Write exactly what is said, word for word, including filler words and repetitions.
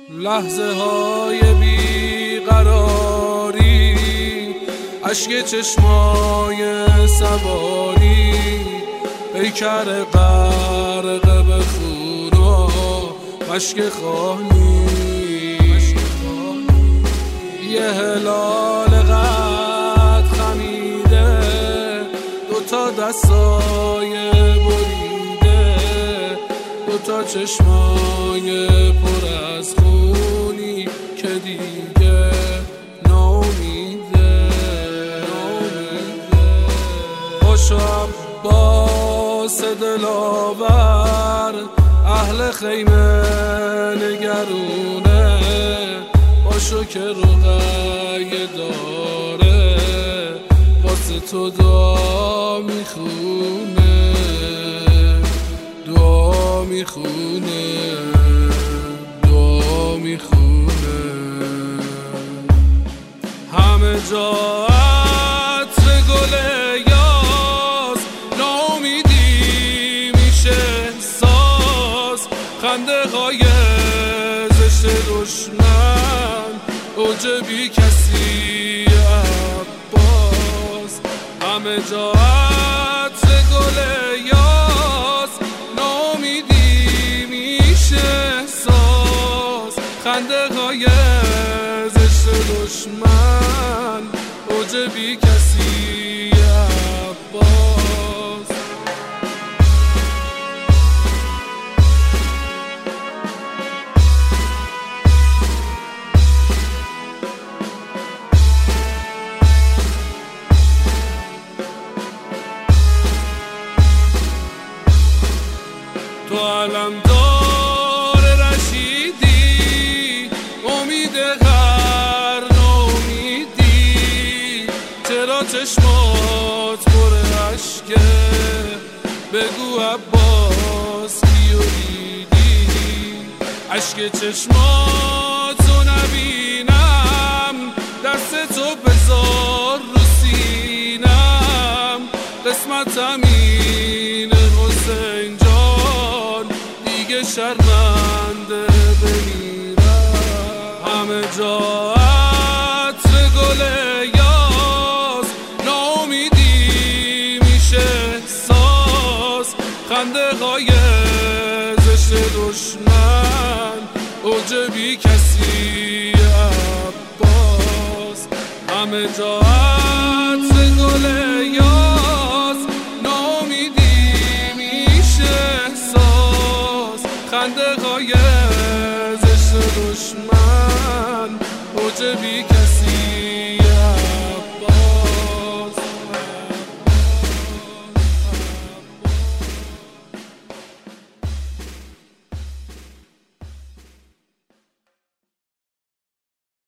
لحظه های بیقراری، اشک چشمای سواری، پیکر غرق به خون و مشک خانی، یه هلال قد خمیده، دوتا دستای بریده، دوتا چشمای پر از خونی که دیگه ناامیده. خوشو عباس دلاور، اهل خیمه نگرونه، باشو که رقیه داره، واسه تو دعا میخونه، دعا میخونه، دعا میخونه. همه جا عطر گل یاس، ناامیدی میشه احساس، خنده های زشت دشمن، اوج بی کسی عباس. همه جا عطر گل یاس، ناامیدی میشه احساس، خنده های زشت دشمن، اوج بی کسی عباس. تو علمدار رشیدی، امید قرن امیدی، چرا چشمات پر اشکه؟ بگو عباس کیو دیدی؟ اشک چشماتو نبینم، دست تو بذار رو سینم، قسمتم اینه حسین جان، دیگه شرمنده بمیرم. همه جا عطر گل یاس، ناامیدی میشه احساس، خنده های زشت دشمن، اوج بی کسی عباس. همه جا عطر گل یاس، ناامیدی میشه احساس، خنده های زشت دشمن، اوج بی کسی عباس.